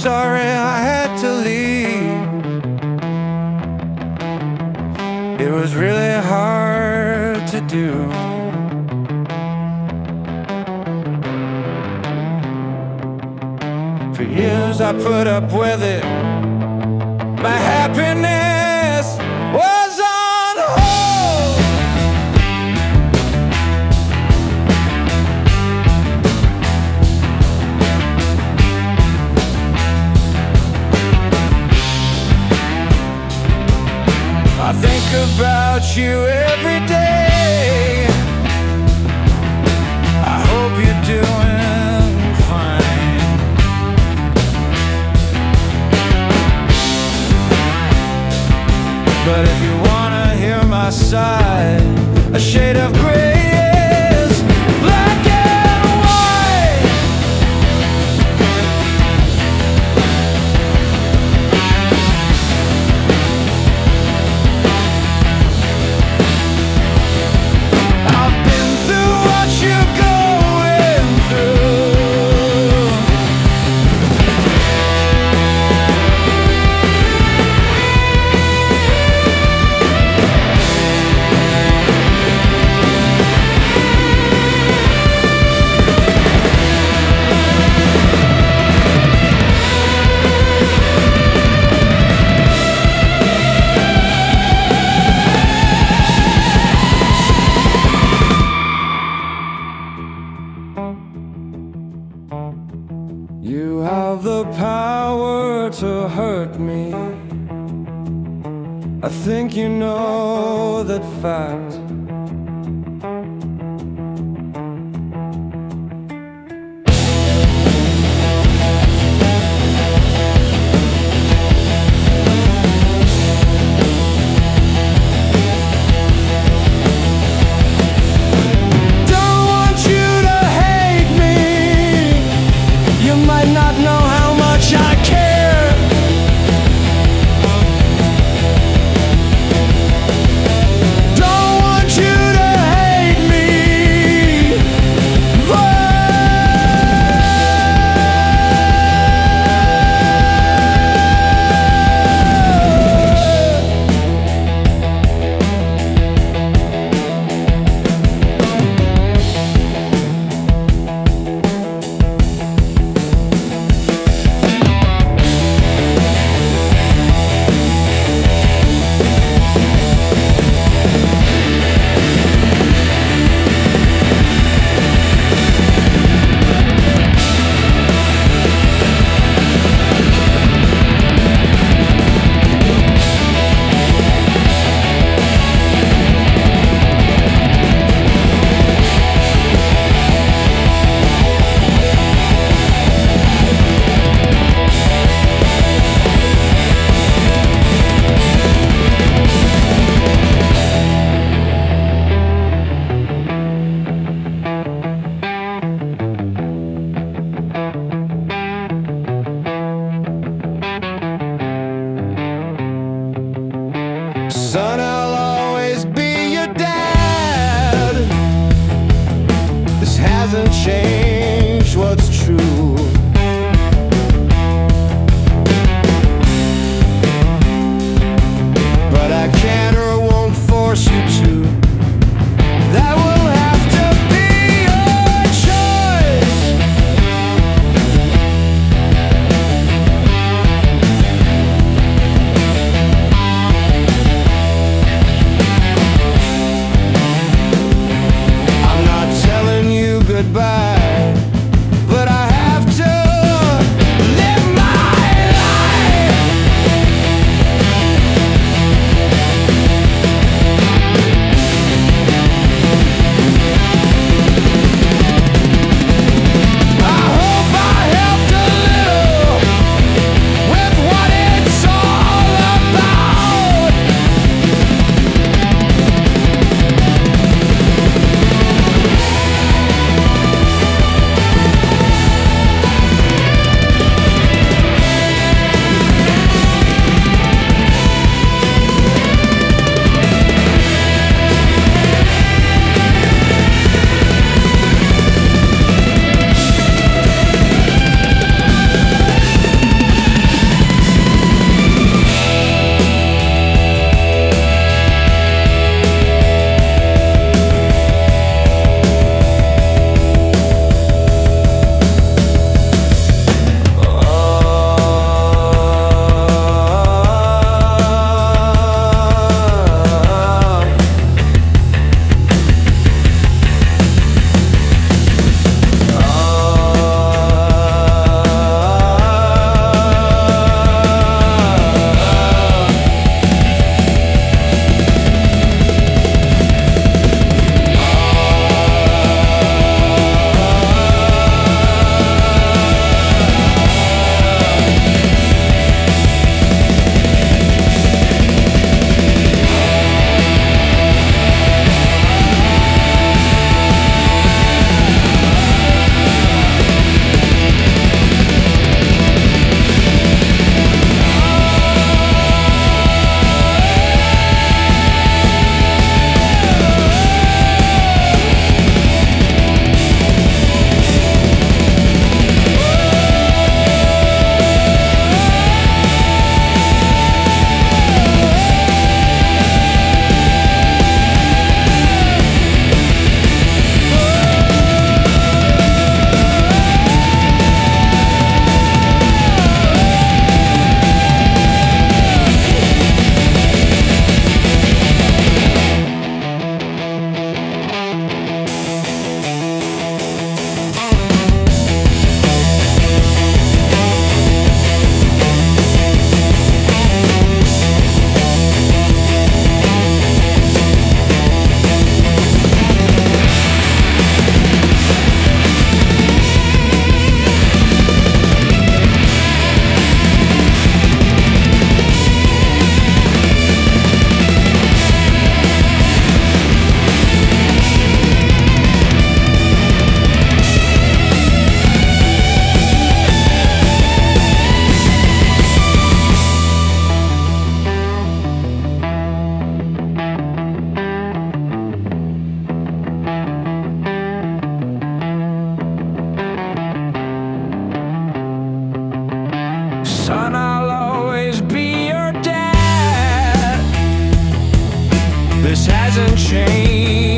sorry I had to leave. It was really hard to do. For years I put up with it. My happiness was on hold. I think about you every day. I hope you're doing fine. But if you wanna hear my side, a shade of gray is black and white. I've been through what you're going through. You have the power to hurt me. I think you know that fact. Don't want you to hate me. You might not know how much I care. Don't want you to hate me. Son, I'll always be your dad. This hasn't changed.